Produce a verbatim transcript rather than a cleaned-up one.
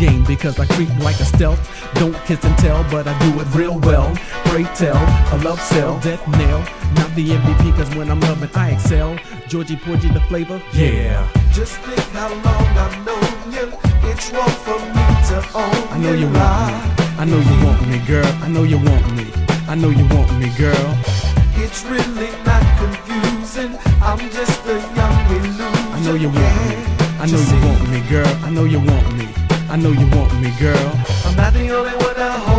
game because I creep like a stealth. Don't kiss and tell, but I do it real well. Pray tell, a love cell, death nail. Not the M V P, cause when I'm loving I excel. Georgie Porgy the flavor, yeah. Just think how long I've known you. It's wrong for me to own I know you you want me, I know you want me, girl. I know you want me, I know you want me, girl. It's really not confusing. I'm just a young illusion. I know you want me, I know you want me, girl. I know you want me, I know you want me, girl. I'm not the only one I hold.